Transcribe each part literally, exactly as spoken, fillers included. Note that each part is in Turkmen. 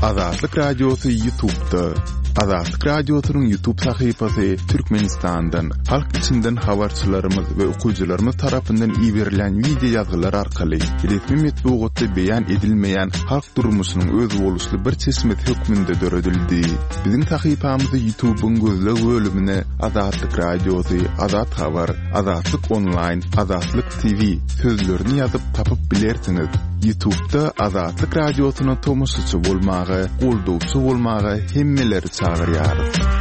Azatlyk Radiosu YouTube'da. Azatlyk Radiosu'nun YouTube sayfasy Türkmenistan'dan, halk içinden habarçylarymyz we okuwçylarymyz tarapyndan iýerilen video ýazgylar arkaly resmi metbuatda beýan edilmeýän halk durmuşynyň öz boluşly bir çeşmet hökmünde döredildi. Biziň sayfamyzy YouTube'un gözleg bölümine Azatlyk Radiosu, Azat Habar, Azatlyk Online, Azatlyk T V sözlerini ýazyp tapyp bilersiňiz. YouTube'da Azatlyk Radiosu'na tomoşaçy bolmagy, goldowçy bolmagy hemmeleri çağırýar.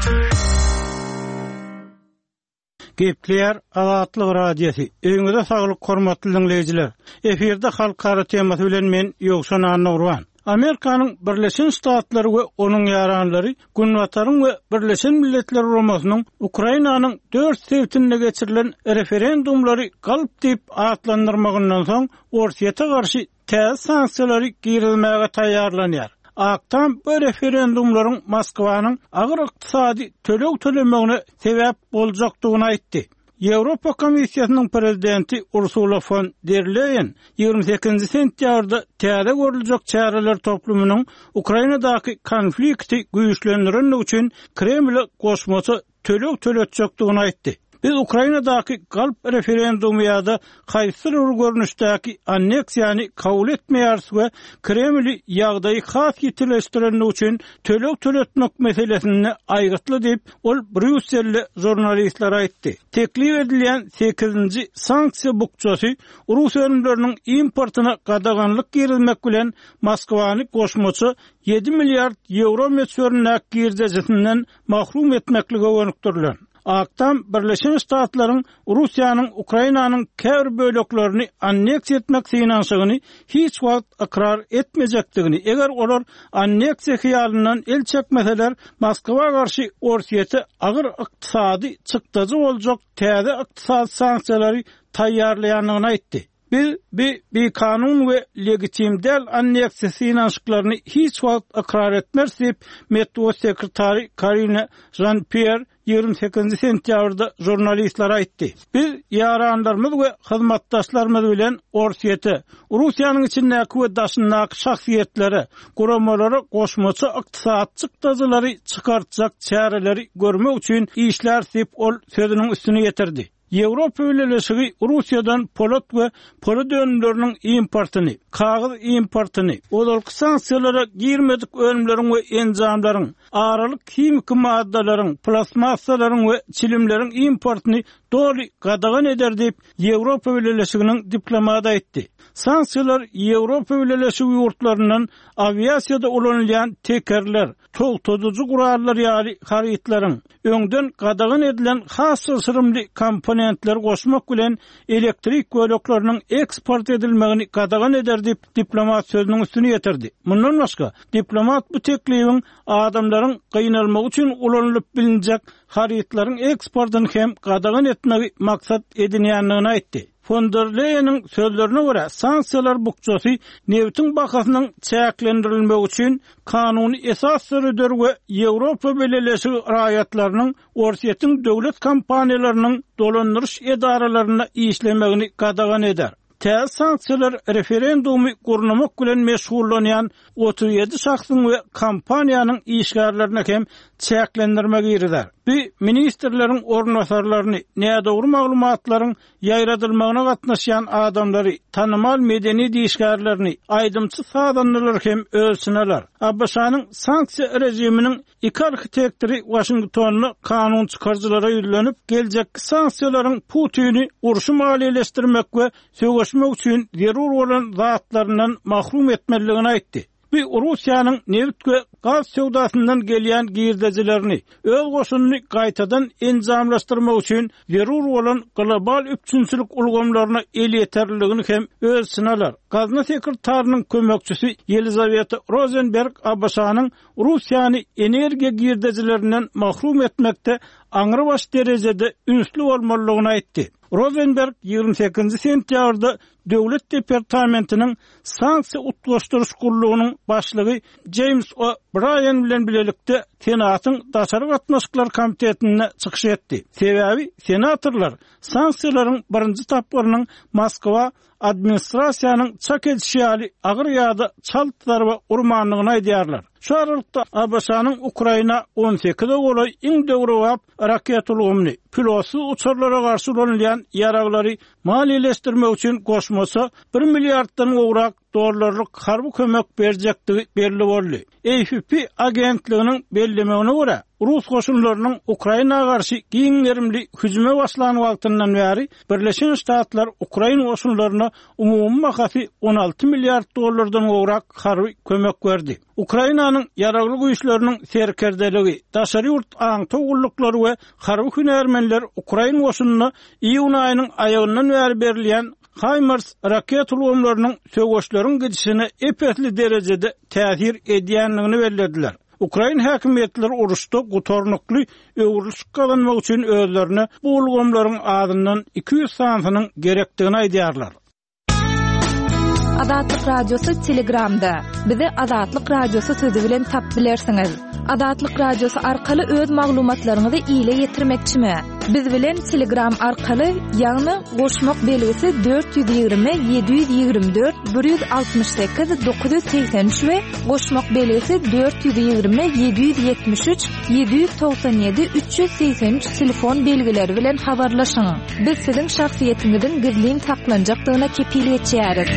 Gepler Azatlyk Radiosu. Öňüňizde saglyk hormatly dinleýijiler. Eferde halkara temasy bilen men Ýogşan Annurwan. Amerikanyň Birleşen Ştatlary we onuň ýaranlary Günwataryň we Birleşen Milletler Romasynyň Ukrainanyň dört sebäpine geçirilen referendumlary galyp diýip atlandyrmagyndan soň Orsiýeta garşy täze sanksiýalary girilmäge taýýarlanýar. Aktam bu referendumlaryň Moskwanyň agyr ykdysady töleg tölemegine sebäp boljakdygyny aýtdy. Ýewropa Komissiýasynyň prezidenti Ursula von der Leyen ýygrimi sekizinji sentýabrda täze görüljek çäreler toplumynyň Ukrainadaky konflikti güýçlendirmek üçin Kreml goşmaça töleg töletjekdigini aýtdy. Biz Ukrainadaky galp referendumy ýa-da haýsy bir görnüşdäki anneksiýany kabul etmeýäris we Kreml ýagdaýy has ýetileşdirmek üçin töleg töletmek meselesini aýgytly diýip ol Brüsselde jurnalistler aýtdy. Teklif edilen sekizinji sanksiýa bukçasy Rus önümlerinin importyna gadaganlyk girilmek bilen Moskwany goşmaça ýedi milliard euro meçhörnäk girdejesinden mahrum etmeklige öňükdirilen. Aktam Birleşen Ştatlaryň Russiýanyň Ukrainanyň käbir böleklerini anneksiýa etmek synanşygyny hiç wagt ikrar etmejekdigini, eger olar anneksiýa hyýalyndan el çekmeseler, Moskwa garşy Orsiýete agyr ykdysady çykdyjy boljak täze ykdysady sanksiýalary taýýarlaýanlygyny aýtdy. Biz bir, bir kanun ve legitim del anneksiýa synanşyklaryny hiç wagt ikrar etmersip, Metbuat sekretary Karina Jean-Pierre ýygrimi sekizinji sentýabrda jurnalistler aýtdy. Biz ýaranlarymyz we hyzmatdaşlarymyz bilen Orsiýete, Russiýanyň içindäki we daşyndaky şahsiýetlere, guramalary goşmaça ykdysadçyk dajalary çykartjak çäreleri görmek üçin işler sip ol sözüniň üstüne ýetirdi. Ýewropa Birleşigi Russiýadan polat we polat önümleriniň importyny, kagyz importyny, olarky sanksiýalara girmedik önümleriň we enjamlaryň, aralyk kimik maddalaryň, plasmasalaryň we çilimleriň importyny doly gadagan eder diýip Ýewropa Birleşiginiň diplomati aýtdy. Sanksiýalar Ýewropa Birleşigi ýurtlaryndan aviasiýada ulanýan tekerler, togtoducu gurallar ýaly haritlaryň öňden gadagan edilen has sırymly komponentler goşmak bilen elektrik bölekleriniň eksport edilmegini gadagan eder diýip diplomat sözüniň üstüne ýetirdi. Mundan başga diplomat bu teklibiň adamlaryň gynalmagy üçin ulanylyp bilinjek haritlaryň eksportyny hem gadagan etmegi maksat edinýänligini aýtdy. Von der Leyen'in sözlerine göre sanksiýalar bukçasy neftin bakasynyň çäklendirilmegi üçin kanuny esas sürdür we Ýewropa Birleşigi raýatlarynyň Orsiýetiň döwlet kompaniýalarynyň dolandyrış edaralaryna işlemegini gadagan eder. Täze sanksiýalar referendumy gurnamak bilen meşgullanýan otuz ýedi şahsyň we kompaniýanyň işgärlerini hem çäklendirmegi ýerler. Bu ministrleriň ornasarlaryny, nädogry maglumatlaryň ýaýradylmagyna gatnaşýan adamlary, tanymal medeni diýişgärlerini, aýdymçy sadanlar hem ölçüneler. Abbaşanyň sanksiýa rejiminiň iki arxitektori Washingtonyny kanun çykarjylara ýüzlenip, geljekki sanksiýalaryň Putyny uruşy maliýeleşdirmek we söwüşmek üçin zerur bolan zatlaryndan mahrum etmeligini aýtdy. Bu Russiýanyň neft we gaz söwdasyndan gelýän girdejilerini öz goşunyny gaýtadan enjamlaşdyrmak üçin zerur bolan global üçinçilik ulgamlaryna el ýeterligini hem ölçüneler. Gazna sekretarynyň kömekçisi Yelizaveta Rosenberg Abbaşanyň Russiýany energiýa girdejilerinden mahrum etmekde aňrybaş derejede ünsli bolmalygyny aýtdy. Rosenberg ýygrimi sekizinji sentýabrda Döwlet Departamentiniň sanksiýa utgaşdyryş gurulugynyň başlygy James O'Brien bilen bilelikde Senatın Daşary Gatnaşyklar Komitetine çykyş etdi. Sebäbi senatorlar sanksiýalaryň birinji tapgarynyň Moskwa administrasiýanyň çak edişi ýaly agyr ýa-da çaltlar we urmanlygyny aýdýarlar. Şu aralykda A B S-nyň Ukraina on sekiz golay iň döwrewap raket ulgamyny pilotsuz uçurlara garşy ulanýan ýaraglary maliýeleşdirmek üçin goşmasa bir milliarddan gowrak dollarlyk harby kömek berjektigi belli boldy. F S B agentliginiň bellemegine görä, Rus goşunlarynyň Ukrainaga garşy giňerimli hüjüme başlanyp wagtyndan bäri Birleşen Ştatlar Ukraina goşunlaryna umumy makasy on alty milliard dollardan gowrak harby kömek berdi. Ukrainanyň ýaragly güýçleriniň serkerdeligi, daşary ýurt aň togullyklary we harby hünärmenler Ukraina goşunyna iýun aýynyň aýagyndan bäri berilýän HIMARS raket ulgamlarynyň söwgeçleriň gidişine epetli derejede täsir edýänligini bellädiler. Ukraina häkimetleri uruşda gutornukly öwrülüş galanmak üçin özlerine bu ulgamlaryň adyndan iki yüz sanynyň gerekdigini aýdýarlar. Adatlyk radiosu Telegramda. Bizi Adatlyk radiosu sözi bilen tap bilersiňiz. Adatlyk radiosu arkaly öz maglumatlaryňyzy ýyla ýetirmekçimi? Biz bilen Telegram arkaly ýagny goşmak belgisi dört yüz ýygrimi yedi yüz ýygrimi dört bir yüz altymyş sekiz dokuz yüz seksen üç we goşmak belgisi dört yüz ýygrimi yedi yüz ýetmiş üç yedi yüz toksan ýedi üç yüz seksen üç telefon belgileri bilen habarlaşyň. Biz siziň şahsiýetiňizin gizliň saklanjakdygyna kepil etýäris.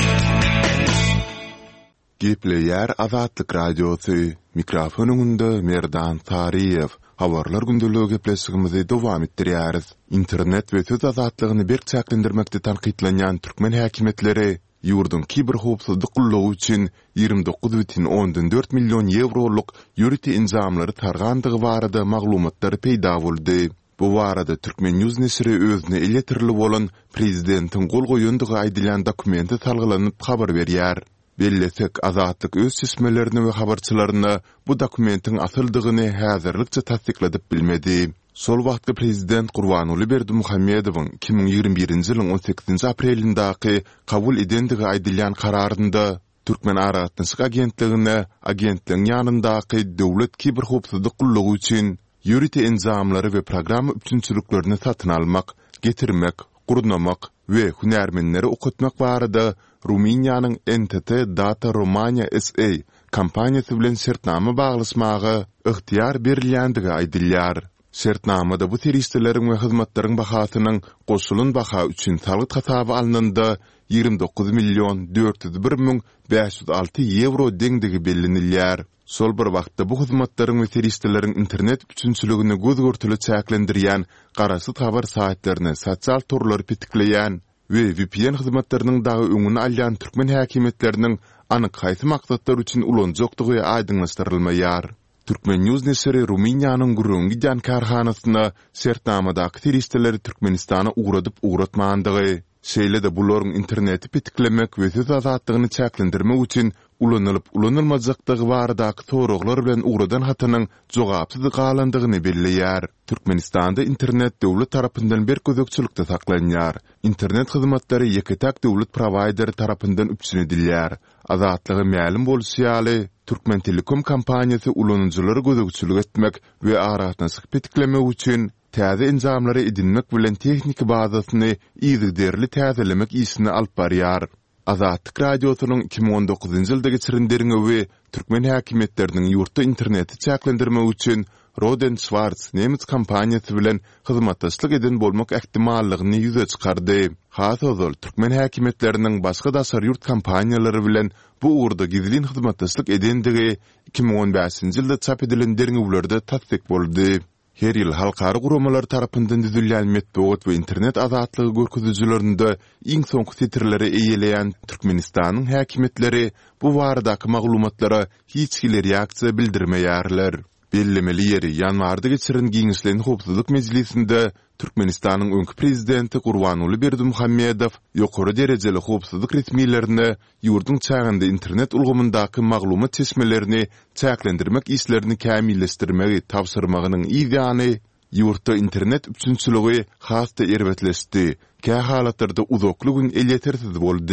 Gepleýär Azatlyk radiosu, mikrofonunda Merdan Tariýew. Habarlar gündəligi gepleşigimizi dowam etdirýäris. Internet we söz azatlygyny berçäklendirmekde tanqidlenýän türkmen häkimetleri ýurdun kiber howpsuzlyk gullagi üçin ýygrimi dokuz бүтүн ондон dört million euroluk ýürüti inzamlary targandygy barada maglumatlar peýda boldy. Bu barada Türkmen News nesiri özüne eletirli bolan prezidentiň gol goýandygy aýdylýan dokumenti talgylanyp habar berýär. Bellesek Azatlyk öz sesmelerini we habarçylaryna bu dokumentin asyldygyny häzirlikçe tasdikladyp bilmedi. Sol wagtda prezident Gurbanuly Berdimuhammedowyň iki ming ýygrimi birinji ýylyň on sekizinji aprelинdaky kabul edendigi aýdylýan kararynda Türkmen Aragatnaşyk agentligine agentligiň ýanyndaky döwlet kiber howpsuzlyk gullagi üçin ýürüti enzamlary we program üçinçiliklerini satyn almak, getirmek, gurnamak we hünärmenleri okutmak barada Ruminiýanyň N T T Data Romania S A kampaniýasy bilen şertnama baglasmagy ıhtiýar berilýändigi aýdylýar. Şertnamada bu teristlerin we hyzmatlaryň bahasynyň goşulun baha üçin talyt hasaby alynanda ýygrimi dokuz million dört yüz bir ming beş yüz alty euro deňdigi bellenilýär. Sol bir wagtda bu hyzmatlaryň we teristlerin internet üçinçiligini gözgörtüli çäklendirýän garasy habar saatlerini sosial torlar pitikleýän we V P N hyzmatlarynyň dagy öňüne alýan türkmen häkimetleriniň anyk haýsy maksatlar üçin ulanjakdygy aýdynlaşdyrylmaýar. Türkmen News nesiri Ruminiýanyň gurrungy jankarhanasyna şertnamada aktivisteleri Türkmenistana uğradyp uğratmandygy, şeýle de bularyň interneti pitiklemek we söz azatlygyny çäklendirmek üçin ulanılıp ulanylmajakdygy baradaky soraglar bilen uğradan hatanyň jogapsyz galandygyny belleýär. Türkmenistanda internet döwlet tarapyndan bir gözekçilikde saklanýar. İnternet hyzmatlary ýeketek döwlet prowayderi tarapyndan üpsünedilýär. Azatlygy ma'lum bolýaly Türkmen Telekom kompaniýasy ulanjylary gözekçilik etmek we Aragatnaşyk pitiklemek üçin täze enzamlary edinmek bilen tehnik bazasyny ýygyderli täzelemek ýysyny alyp barýar. Azatlyk radiosynyň iki ming on dokuzunji ýylda geçirendirine we türkmen häkimetleriniň ýurtda interneti çäklendirmek üçin Roden Schwarz Nemitz kompaniýasy bilen hyzmatdaşlyk eden bolmak ähtimallygyny ýüze çykardy. Hasazol türkmen häkimetleriniň başga daşary ýurt kompaniýalary bilen bu uğurda gizlin hyzmatdaşlyk edendigi iki ming on beşinji ýylda çap edilen derňewlerde tasdik boldy. Her ýyl halkary guramalar tarapyndan düzülýän metbuat we internet azatlygy görkezüjilerinde iň soňky titrleri eýeleýän Türkmenistanyň häkimetleri bu baradaky maglumatlara hiç kiler reaksiýa bildirmeýärler. Bellemeli ýeri ýanwarda geçiren giňişlerin howpsuzlyk mejlisinde Türkmenistanyň öňkü prezidenti Gurbanuly Berdimuhammedow ýokary derejeli howpsuzlyk resmiýlerini ýurdun çağında internet ulgamyndaky maglumat çeşmelerini çäklendirmek işlerini kämilleşdirmegi tapşyrmagynyň ýygyny ýurtda internet üçinçiligi hasda erbetleşdi. Kä halatlarda uzakly gün elýetersiz boldy.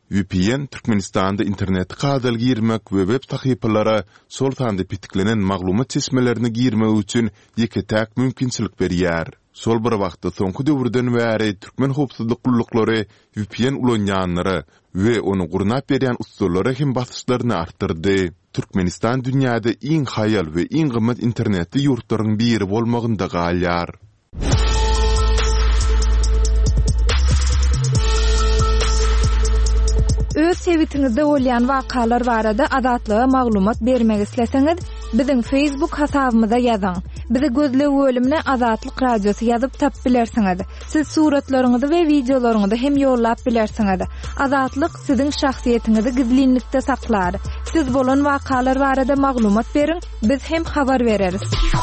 V P N Türkmenistanda internet kadal girmek we web sahypalara sol tanda pitiklenen maglumat çeşmelerini girmek üçin ýeke-täk mümkinçilik berýär. Sol bir wagtda soňky döwürden bäri türkmen howpsuzlyk gullukları V P N ulanýanlary we onu gurnap berýän ustalara hem basyşlaryny artdyrdy. Türkmenistan dünýäde iň haýal we iň gymmat internetli ýurtlaryň biri bolmagynda galýar. Öz sewitinizde bolýan wakalar barada adatlyga maglumat bermek isleseňiz, biziň Facebook hasabymyza ýazyň. Bizi gözlep bölümine Azatlyk Radiosu ýazyp tap bilersiňiz. Siz suratlaryňyzy we videolaryňyzy hem ýollap bilersiňiz. Azatlyk siziň şahsiýetiniňizi gizlinlikde saklar. Siz bolan wakalar barada maglumat beriň, biz hem habar bereriz.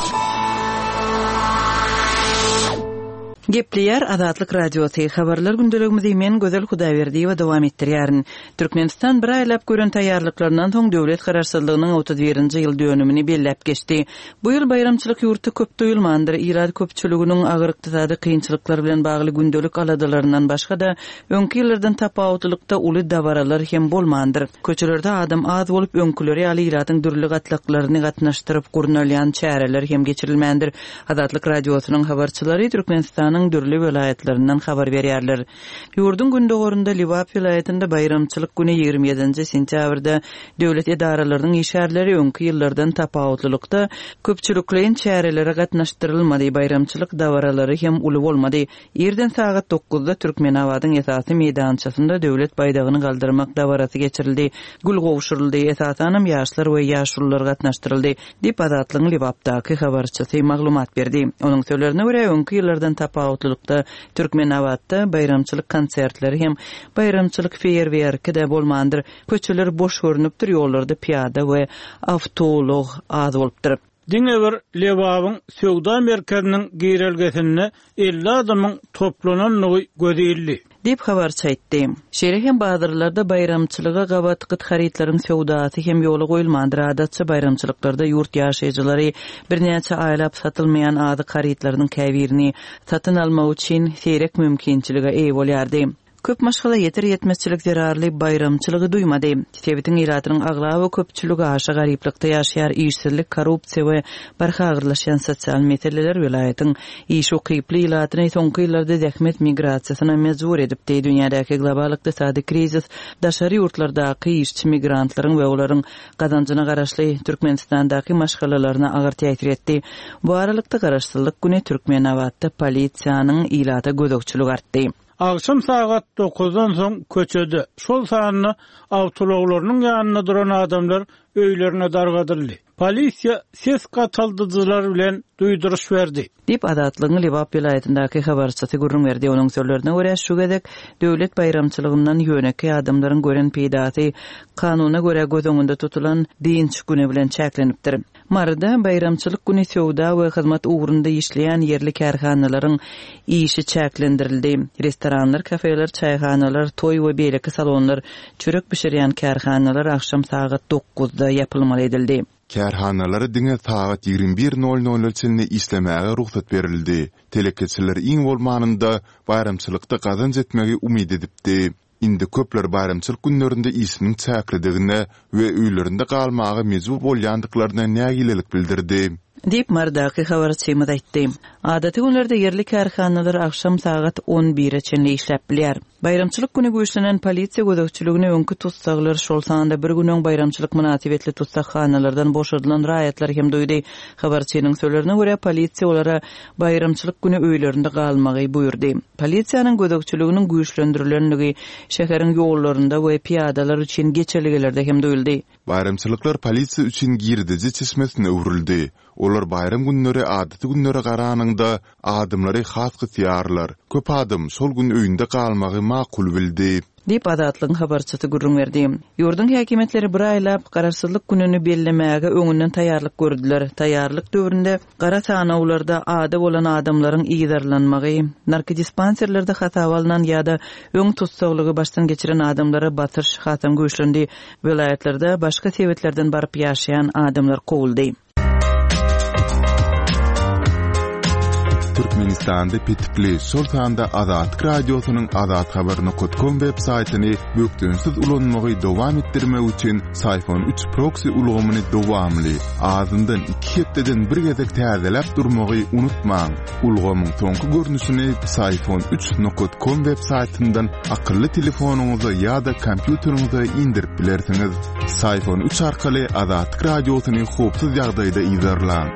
Gepleýär Azatlyk Radiosu habarlar gündeligimizi men Gözel Hudaýberdi we dowam etdirýärin. Türkmenistan bir aýlap gören taýýarlyklaryndan soň döwlet garaşsyzlygynyň otuz birinji ýyl dönümini belläp geçdi. Bu ýyl bayramçylyk ýurty köp doýulmandyr. Irad köpçüliginiň agyr ykdysady kynçylyklar bilen bagly gündelik aladalaryndan başga da öňki ýyllardan tapawutlykda uly dawaralar hem bolmandyr. Köçelerde adam az bolup öňküleri ýaly iradyň dürli gatlaklaryny gatnaşdyryp gurnalýan çäreler hem geçirilmändir. Azatlyk Radiosynyň habarçylary Türkmenistan dürli vilayetlerinden haber berýärler. Ýurdun gündogorunda Liwap vilayetinde bayramçylyk güni ýygrimi ýedinji sentýabrda döwlet edaralarynyň işärleri öňki ýyllardan tapawutlykda köpçüliklerin çärelere gatnaşdyrylmady, bayramçylyk dawaralary hem uly bolmady. Ýerden sagat dokuzda Türkmenawadyň esasy meýdançasynda döwlet baydagyny galdyrmak dawarasy geçirildi. Gül gowşuruldy, esasanam ýaşlar we ýaşullar gatnaşdyryldy. Dip Azatlygyň Liwapdaky habarçysy maglumat berdi. Onuň sözlerine görä öňki ýyllardan tapawutlykda Türkmenawatda bayramçylyk konsertleri hem bayramçylyk feýerwerki de bolmandyr. Köçeler boş görünüpdir, ýollarda piýada we awtolog az bolupdyr. Diňe bir Liwabyň Söwda merkeziniň giýrelgesinde elli adamyň toplananlygy gözeldi. Dip habar çaýtdy. Şeýle hem bazarlarda bayramçylyga gabatkyt haritlaryň söwdasy hem ýoly goýulmandyr. Adatça bayramçylyklarda ýurt ýaşaýjylary birnäçe aýlap satylmaýan ady haritlarynyň käbirini satyn almak üçin seýrek mümkinçilige eýe bolýardy. Köp maşgala yeter yetmezçilik zerarly bayramçylygy duýmady. Sebetiň iratynyň aglawy we köpçüligi aşa garyplykda ýaşaýar, işsizlik, korrupsiýa we barha agyrlaşan sosial meseleler vilayatyň iş okyply iratyny soňky ýyllarda zähmet migrasiýasyna mejbur edipdi. Dünýädäki global ykdysady krizis daşary ýurtlardaky işçi migrantlaryň we olaryň gazanjyna garaşly Türkmenistandaky maşgalalaryna agyr täsir etdi. Bu aralykda garaşsyzlyk güni Türkmenawatda polisiýanyň ilata gözükçüligi artdy. Akşam saat dokuzdan soň köçede şol sanyny awtologlarynyň ýanyna duran adamlar öýlerine dargadyrdy. Polisiýa ses gataldyjylar bilen duýduruş berdi. Dip Azatlygyň Liwap vilayetindaky habarçysy gurrun berdi. Onuň sözlerine görä şu gedek döwlet bayramçylygyndan ýöneki adamlaryň gören peýdasy kanuna görä göz öňünde tutulan diňç güni bilen çäklenipdir. Marada bayramçylyk güni söwda we hyzmat ugrunda işleýän yerli karhanalaryň işi çäklendirildi. Restoranlar, kafeler, çaýhanalar, toý we beýleki salonlar, çörek pişirýän karhanalar akşam saat dokuzda ýapylmaly edildi. Kärhanalary diňe saat ýygrimi bir nol nol ölçüsinde işlemäge ruhsat berildi. Telekeçiler iň bolmanynda bayramçylykda gazanç etmegi umyd edipdi. Indi köpler bayramçylyk günlerinde işiniň çäkredigine we öýlerinde galmagy mejbur bolýandyklaryna nägilelik bildirdi. Dip Mardaky habarçymyz aýtdy. Adaty günlerde yerli karhanalar akşam saat on bire çenli işläp bilýär. Bayramçylyk güni güýçlenen polisiýa gözükçüligine öňkü tutsaglar şol sanda bir günüň bayramçylyk münasibetli tutsakhanalardan boşadylan raýatlar hem doýdy. Habarçynyň sözlerine görä polisiýa olara bayramçylyk güni öýlerinde galmagy buýurdy. Polisiýanyň gözükçüliginiň güýçlendirilýänligi şäheriň ýollarynda we piýadalar üçin geçerligilerde hem doýuldy. Bayramçylyklar polisiýa üçin girdici çeşmesine uwruldy. Olar bayram günleri adaty günlere garanyňda adamlary has gyýarlar. Köp adam şol gün öýünde galmagy makul bildi. Dip Azatlygyň habarçysy gurrun berdi. Ýurdun häkimetleri bir aýlap garaşsyzlyk gününi bellemäge öňünden taýýarlyk gördüler. Taýýarlyk döwründe gara sanawlarda ady bolan adamlaryň iýdarlanmagy, narkodispanserlerde hasap alynan ýa-da öň tutsaglygy başdan geçiren adamlara batyş hatam güýçlendi. Vilayatlerde başga sebeplerden baryp ýaşaýan adamlar kowuldy. Türkmenistanda Petipli Sultanda Azat Radyosu'nun Azat Haber nokta com web saytını büktünsiz ulanmagy dowam etdirmek üçin Sayfon üç proxy ulgamyny dowamly azyndan iki hepdeden bir gezek täzelep durmagy unutmaň. Ulgamyň soňky görnüşini Sayfon üç nokta com web saytyndan akylly telefonuňyza ýa-da kompýuteriňize indirip bilersiňiz. Sayfon üç arkaly Azat Radyosu'ny howpsuz ýagdaýda izlerläň.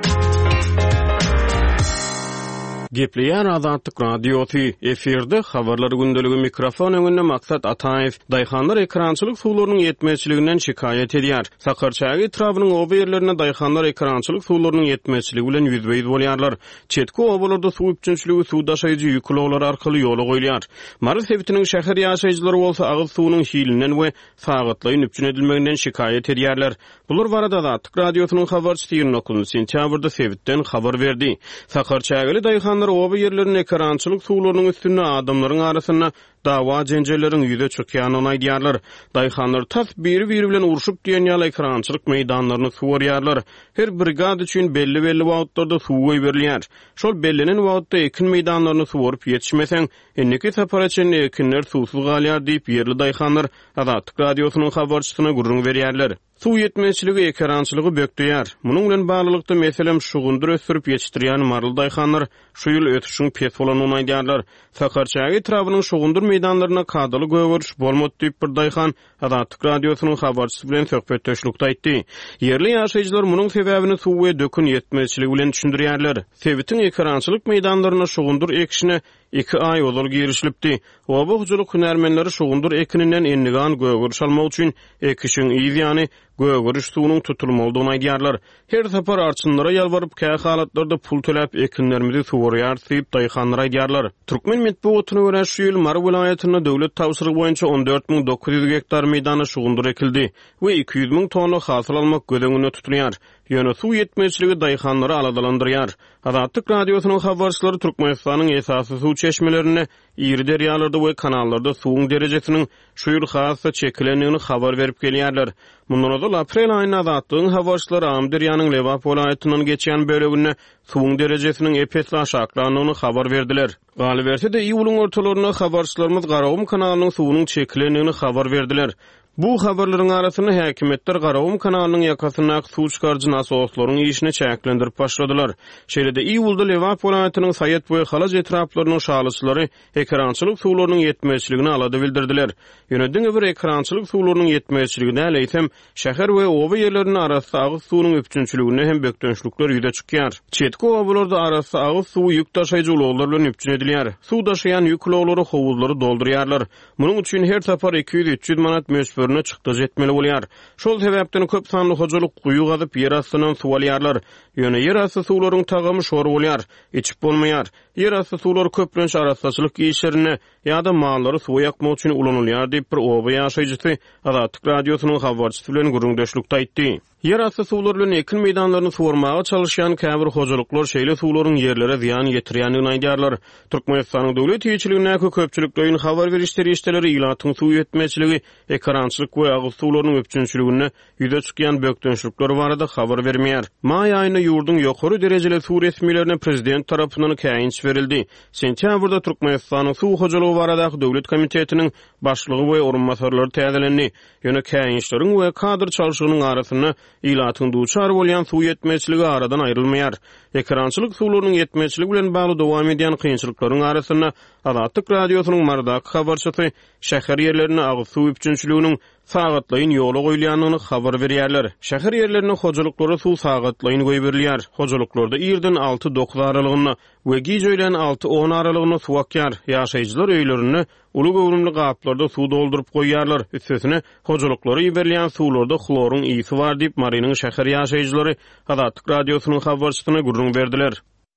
Gepleýär Azatlyk Radiosu efirde habarlar gündəligi mikrofon öňünde Maksat Ataev daýhanlar ekrançylyk suwlarynyň ýetmezçiliginden şikayet edýär. Sakarçagy trawynyň o ýerlerine daýhanlar ekrançylyk suwlarynyň ýetmezçiligi bilen ýüzbeýiz bolýarlar. Çetki obalarda suw üçünçiligi suw daşaýjy ýükloglar arkaly ýola goýulýar. Mary sebitiniň şäher ýaşaýjylary bolsa agyz suwunyň hilinden we sagatlaýyn üçin edilmeginden şikayet edýärler. Bular barada Azatlyk Radiosynyň habarçysy ýylyň okuluny sentýabrda sebitden habar berdi. Sakarçagy daýhan oba yerlerine ekrançylyk suwlarynyň üstünde adamlaryň arasyna dawa jenjelleriň ýüze çökýäni aýdýarlar. Daýhanlar tas biri-biri bilen uruşup diýen ýaly ekrançylyk meýdanlaryny suwarýarlar. Her brigada üçin belli-belli wagtlarda suw berilýär. Şol bellenen wagtda ekin meýdanlaryny suwaryp ýetişmeseň, enneki sapar üçin ekinler suwsuz galýar diýip ýerli daýhanlar Azatlyk Radiosynyň habarçysyna gurrun berýärler. Suw ýetmezçiligi ekrançylygy bökdüýär. Munyň bilen baglykda meselem şugundur ösürip ýetişdirýän marly daýhanlar şu ýyl ötüşiň pes bolanyny aýdýarlar. Sakarçagy trawynyň şugundur meýdanlaryna kadaly göwürüş bolmady diýip bir daýhan Azatlyk Radiosynyň habarçysy bilen söhbetdeşlikde aýtdy. Ýerli ýaşaýjylar munyň sebäbini suw we dökün ýetmezçiligi bilen düşündirýärler. Sebitiň ekrançylyk meýdanlaryna şugundur ekişine iki ay ozal girişlipdi. Oba hujuluk hünärmenleri şugundur ekininden ennigan göwürüş almak üçin ekişiň ýa-ni göwürüş suwunyň tutulmalydygyny aýdýarlar. Her sapar arçynlara ýalbaryp käy halatlarda pul töläp ekinlerimizi suwarýar diýip daýhanlar aýdýarlar. Türkmen medeniýetine görä şu ýyl Mary vilayatyna döwlet tawsyrygy boýunça on dört miň dokuz ýüz hektar meýdany şugundur ekildi we iki ýüz miň tonna hasyl almak gödeňine tutulýar. Ýöne suw ýetmezçiligi daýhanlary aladalandyrýar. Azatlyk Radiosynyň habarçylary Türkmenistanyň esasy suw çeşmelerini, ýeri derýalarda we kanallarda suwuň derejesiniň şu ýyl hassa çekilendigini habar berip gelýärler. Mundan öňe aprel aýyna Azatlygyň habarçylary Amderyanyň Lewap welaýatynyň geçýän böleginde suwuň derejesiniň epes aşaklaryny habar berdiler. Galiberse de iýulyň ortalaryna habarçylarymyz Garawum kanalynyň suwunyň çekilendigini habar berdiler. Bu habarlaryň arasyna häkimetler Garawum kanalynyň ýakasyna suw çykarjy nasoslaryň işine çäklendirip başladylar. Şeýlede iýulda Lewap welaýatynyň Saýet we Halaj etraplarynyň şahlysylary ekrançylyk suwlarynyň ýetmezçiligini alady bildirdiler. Ýönedim bir ekrançylyk suwlarynyň ýetmezçiligine äleýsem, şäher we oba ýerleriniň arasynda agyz suwunyň üpçünçiligine hem bökdönçlükler ýüze çykýar. Çetki obalarda arasynda agyz suwy ýük taşaýjy ulaglar bilen üpçün edilýär. Suw taşıyan ýük ulaglary howuzlary doldurýarlar. Munyň üçin her tapar iki ýüz üç ýüz manat mösberine çykdyj etmeli bolýar. Şol sebäpden köp sanly hojalyk guýu gazyp ýer astynan suw alýarlar. Ýöne ýer asty suwlaryň tagamy şor bolýar, içip bolmaýar. Yer asty suwlar köplenç arastaçylyk işlerine ýa-da mallary suw ýakmak üçin ulanylýar diýip bir oba ýaşaýjysy Azatlyk Radiosynyň habarçysy bilen gurrundaşlykda aýtdy. Yer asty suwlar bilen ekin meýdanlaryny suwarmaga çalışýan käbir hojuluklar şeýle suwlaryň ýerlere ziýan ýetirýändigini aýdýarlar. Türkmenistanyň döwlet ýetirligine köpçülikden habar berişleri işleri ilatyň suw ýetmezçiligi, ekrançylyk we agyz suwlarynyň öpçünçiligine ýüze çykýan bökdönçlükler barada habar bermeýär. Maý aýyna ýurdun ýokary derejeli suw resmiýetlerine prezident tarapyndan käýinç berildi. Sentýabrda Türkmenistanyň suw hojalygy barada döwlet komitetiniň başlygy we orunmasarlary täzelendi. Ýöne käýinçleriň we kadr çalşygynyň arasyna ilatyň duçar bolýan suw ýetmezçiligi aradan aýrylmaýar. Ekrançylyk suwlarynyň ýetmezçiligi bilen bagly dowam edýän kynçylyklaryň arasyna Azatlyk Radiosynyň mardak habarçysy şäher ýerlerine agyz suw üçünçiliginiň sagatlaýyn ýola goýulýanyny habar berýärler. Şäher ýerlerine hojalyklary suw sagatlaýyn goýup berilýär. Hojalyklarda ýerden alty dokuz aralygyna we giýjelen alty on aralygyna suw akýar. Ýaşaýjylar öýlerini uly gowrumly gaplarda suw doldurup goýýarlar. Üstesine hojalyklary ýeberilýän suwlarda xloryň iýsi bar diýip Marynyň şäher ýaşaýjylary Azatlyk Radiosynyň habarçysyna gurrun berdiler.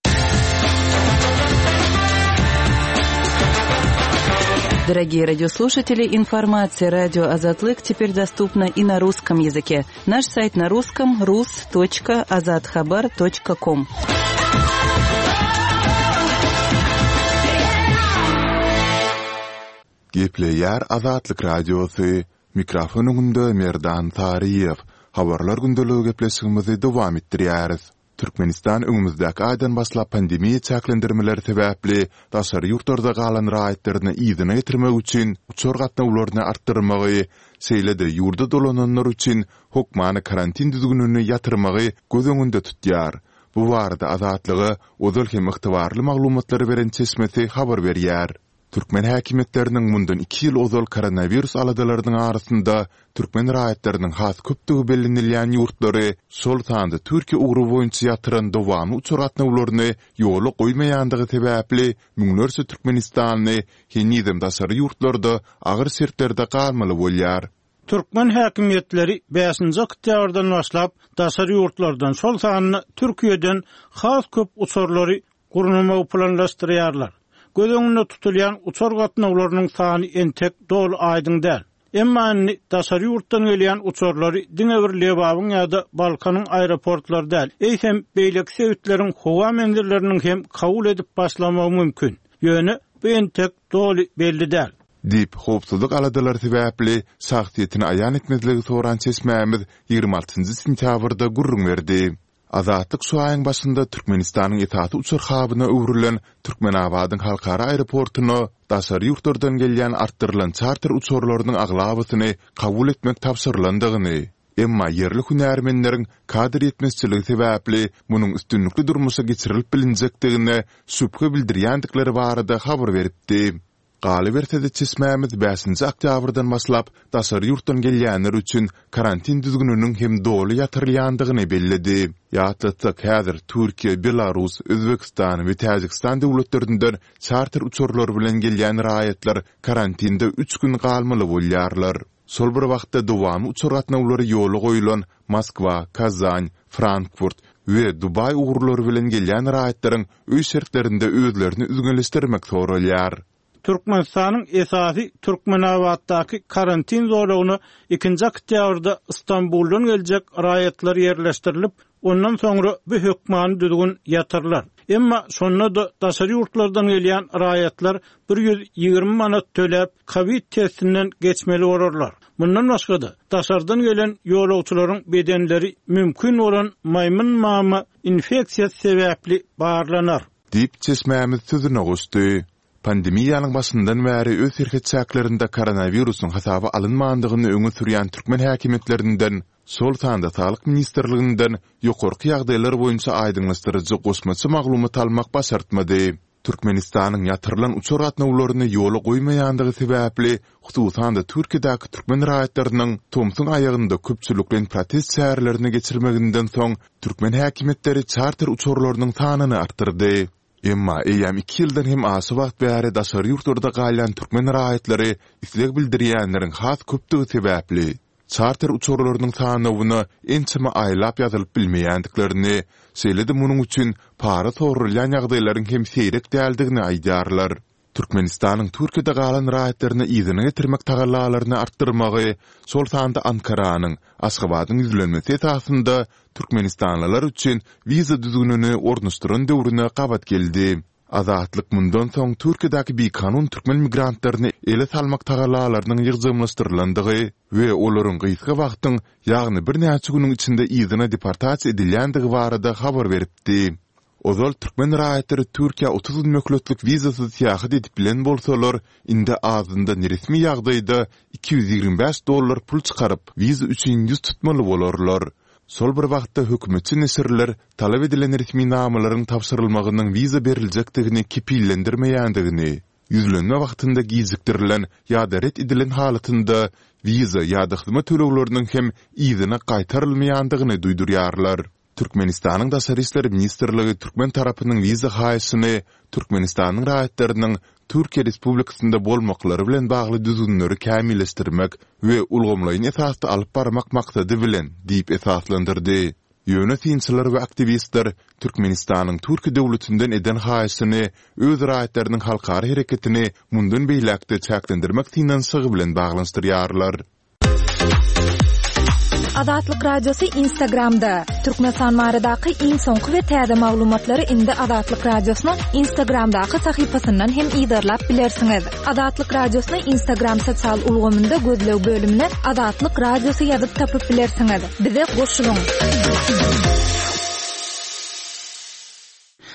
Дорогие радиослушатели, информация радио «Азатлык» теперь доступна и на русском языке. Наш сайт на русском – рус точка азатхабар точка ком. Gepleýär Azatlyk Radiosu, mikrofonunda Merdan Tariýew. Habarlar gündeligi gepleşigimizi dowam etdirýäris. Türkmenistan öňümüzdäki aýdan başlap pandemiýa çäklendirmeleri sebäpli daşary ýurtlarda galan raýatlaryny ýygyna getirmek üçin uçur gatnawlaryny artdyrmagy, seýlede ýurda dolananlar üçin hukmany karantin düzgününi ýatyrmagy göz öňünde tutýar. Bu barada azatlygy ozal hem ygtybarly maglumatlary beren çeşmesi habar berýär. Türkmen häkimetleriniň mundan iki ýyl ozal koronavirus aladalarynyň arasynda türkmen raýatlarynyň has köpdigi bellenilýän ýurtlary şol sanda Türkiýe ugru boýunça ýatyran dowamy uçuratnawlaryny ýoly goýmaýandygy sebäpli müňlerçe Türkmenistanyny henizem daşary ýurtlarda agyr sertlerde galmaly bolýar. Türkmen häkimetleri beşinji oktýabrdan başlap daşary ýurtlardan şol sanyny Türkiýeden has köp uçurlary gurnumy planlaşdyrýarlar. Göz öňünde tutulýan uçur gatnawlarynyň sany entek dol aýdyň däl. Emma daşary ýurtdan gelýän uçurlary diňe bir Lebabyň ýa-da Balkanyň aeroportlary däl. Eýsem beýlek sebäpleriň howa menzilleriniň hem kabul edip başlamagy mümkin. Ýöne bu entek doly belli däl. Dip howpsuzlyk aladalary sebäpli sagtyýetyny aýan etmezligi soran çeşmämiz ýygrima altynjy sentýabrda gurrun berdi. Azatlyk şu aýyň başynda Türkmenistanyň etaty uçur habyna öwrülen Türkmenabadyň halkara aeroportuny daşary ýurtlardan gelýän artdyrylan charter uçurlarynyň aglabasyny kabul etmek tapşyrylandygyny, emma yerli hünärmenleriň kadr ýetmezçiligi sebäpli munyň üstünlikli durmuşa geçirilip bilinjekdigine şüphe bildirýändikleri barada habar beripdi. Galy bertede çeşmämiz beşinji oktýabrdan başlap daşary ýurtdan gelýänler üçin karantin düzgününiň hem doly ýatyrylýandygyny bellidi. Ýatlatsak häzir Türkiýe, Belarus, Özbekistan we Täjikistan döwletlerinden charter uçurlary bilen gelýän raýatlar karantinde üç gün galmaly bolýarlar. Sol bir wagtda dowamy uçur gatnawlary ýoly goýulan Moskwa, Kazan, Frankfurt we Dubay ugrulary bilen gelýän raýatlaryň öý şertlerinde özlerini üzgünleşdirmek sorulýar. Türkmenistanyň esasy Türkmenabatdaky karantin zorlugyny ikinji oktýabrda Istanbuldan geljek raýatlar ýerleşdirilip, ondan soňra bu hökmany düzgün ýatyrlar. Emma şonda da daşary ýurtlardan gelýän raýatlar bir ýüz ýygrima manat töläp Covid testinden geçmeli bolurlar. Bundan başga da daşardan gelen ýolagçylaryň bedenleri mümkin bolan maýmyn mama infeksiyasy sebäpli barlanar. Dip çeşmämiz sözüne goşdy. Pandemiýanyň başyndan bäri öz herketçäklerinde koronawirusyň hasaby alynmandygyny öňe sürýän türkmen häkimetlerinden, şol sanda Sağlyk Ministrliginden ýokarky ýagdaýlar boýunça aýdyňlaşdyrjy goşmaçy maglumat almak başartmady. Türkmenistanyň ýatyrylan uçur gatnawlaryny ýoly goýmaýandygy sebäpli, hususan da Türkiýedäki türkmen raýatlarynyň Tomsun aýagynda köpçüliklen protest şäherlerini geçirmeginden soň türkmen häkimetleri charter uçurlarynyň sanyny artdyrdy. Emma eýäm iki ýyldan hem asy wagt bäri daşary ýurtlarda galýan türkmen raýatlary isleg bildirýänleriň has köpdigi sebäpli charter uçurlarynyň sanyny ençeme aýlap ýazylyp bilmeýändiklerini, seýlede munyň üçin para torulýan ýagdaýlaryň hem seýrek däldigini aýdýarlar. Türkmenistanyň Türkiýede galan raýatlaryny ýygyna getirmek tagallalaryny artdyrmagy, şol sanda Ankaranyň, Aşgabatyň ýüzlenmesi esasynda Türkmenistanlylar üçin wiza düzgününi ornaşdyran döwrüne gabat geldi. Azatlyk mundan soň Türkiýedäki bir kanun türkmen migrantlaryny ele salmak tagallalarynyň ýygdymlaşdyrylandygy we olaryň gysga wagtyň, ýagny bir näçe güniň içinde ýygyna deportasiýa edilýändigi barada habar beripdi. Ozal türkmen raýatlary Türkiýe otuz mökletlik wizasyz seýahat edip bilen bolsalar, indi azynda resmi ýagdaýda iki ýüz ýygrima beş dollar pul çykaryp wiza üçin ýüz tutmaly bolarlar. Sol bir wagtda hökümetçi nesirler talap edilen resmi namalaryň tapşyrylmagynyň wiza beriljakdigini kepillendirmeýändigini, ýüzlenme wagtynda gizliktirilen ýa-da ret edilen halatynda wiza ýa-da hyzmat tölegleriniň hem ýygyna gaýtarylmaýandygyny duýdurýarlar. Türkmenistanyň daşary işleri ministrligi türkmen tarapynyň wiza haýysyny Türkmenistanyň raýatlarynyň Türkiýe Respublikasynda bolmaklary bilen bagly düzgünleri kämilleşdirmek we ulgamlaryny esasda alyp barmak maksady bilen diýip esaslandyrdy. Ýönetimçiler we aktivistler Türkmenistanyň Türkiýe döwletinden eden haýysyny öz raýatlarynyň halkara hereketini mundan beýlekde çäklendirmek finansiýy bilen baglanşdyrýarlar. Azatlyk radiosu Instagramda. Türkmenistan baradaky iň soňky we täze maglumatlary indi Azatlyk radiosynyň Instagramdaky sahypasyndan hem ýygdyrlap bilersiňiz. Azatlyk radiosyny Instagram sosial ulgamynda gözlew bölümine Azatlyk radiosu ýazyp tapyp bilersiňiz. Bize goşulyň.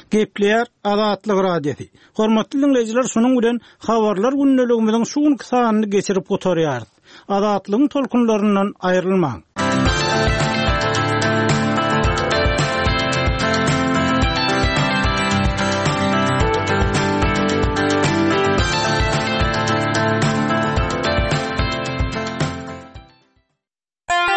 Gepleýär Azatlyk radiosu. Hormatly dinleyijiler, şunuň bilen habarlar gündeligimiziň şuňky sanyny geçirip gotarýar. Azatlygyň tolkunlaryndan aýrylmaň.